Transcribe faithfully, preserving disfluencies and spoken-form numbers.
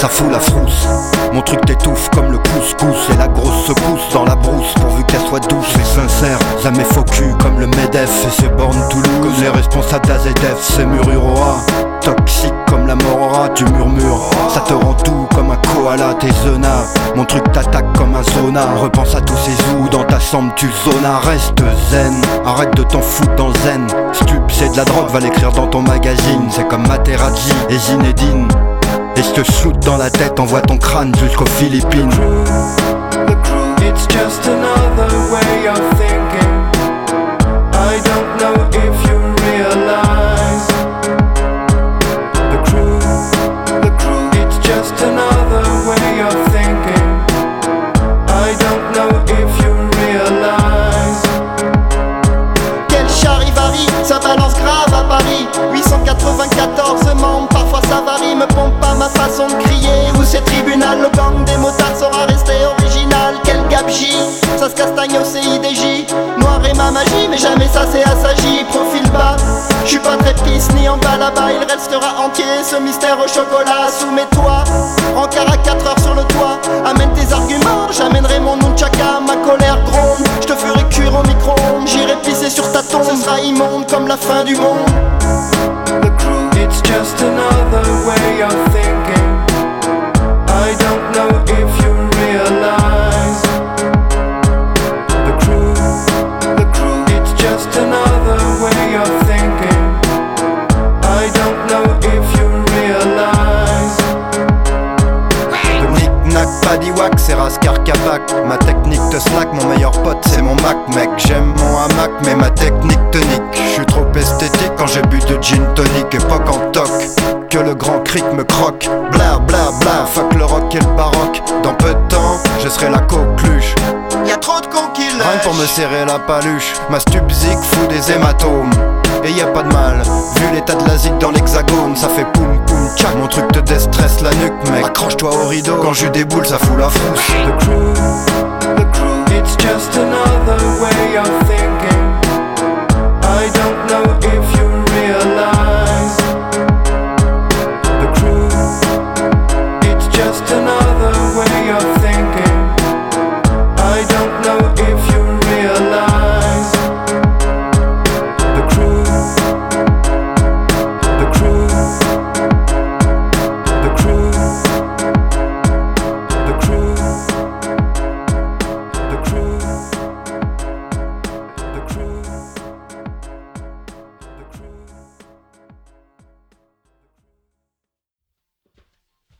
ça fout la frousse. Mon truc t'étouffe comme le couscous et la grosse secousse dans la brousse pourvu qu'elle soit douce et sincère. Jamais faux cul comme le MEDEF et c'est Born Toulouse. Comme les responsables d'A Z F, c'est Mururoa. Toxique comme la morora, tu murmures. Ça te rend tout comme un koala, t'es zona. Mon truc t'attaque comme un zona. Repense à tous ces zoos dans ta chambre, tu zona. Reste zen, arrête de t'en foutre dans le zen. Stup, c'est de la drogue, va l'écrire dans ton magazine. C'est comme Materazzi et Zinedine. Et je te shoot dans la tête, envoie ton crâne jusqu'aux Philippines. The crew, it's just another way of thinking. I don't know if you realize. The crew, the crew, it's just another way of thinking. I don't know if you realize. Quel charivari, ça balance grave à Paris. Huit cent quatre-vingt-quatorze membres, parfois ça varie. Me pompe pas ma façon de crier. Où c'est tribunal, le gang des motards sera resté original. Quel gabegie, ça se castagne au C I D J. Noir et ma magie, mais jamais ça c'est assagi. Profil bas, j'suis pas très pisse ni en bas là-bas. Il restera entier ce mystère au chocolat. Sous mes toits, rencard à quatre heures sur le toit. Amène tes arguments, j'amènerai mon nunchaka. Ma colère gronde, j'te ferai cuire au micro-ondes. J'irai pisser sur ta tombe, ce sera immonde comme la fin du monde. The crew, it's just another way of thinking. I don't know if you realize. The crew, the crew, it's just another way of thinking. I don't know if you realize. Le knick-knack, padiwak, c'est Raskar Kapak. Ma technique te slack, mon meilleur pote c'est mon Mac, mec. J'aime mon hamac, mais ma technique te nique. J'suis trop esthétique quand j'ai bu de gin tonic. Époque en toc, que le grand cric me croque. Bla bla bla, fuck le rock et le baroque. Dans peu de temps, je serai la coqueluche. Y'a trop de cons qui Rien lèchent. pour me serrer la paluche. Ma stupzik fout des hématomes. Et y a pas de mal, vu l'état de la zik dans l'hexagone. Ça fait poum poum tchac. Mon truc te déstresse la nuque, mec. Accroche-toi au rideau, quand j'eus des boules ça fout la frousse. The crew, the crew, it's just another way of thinking.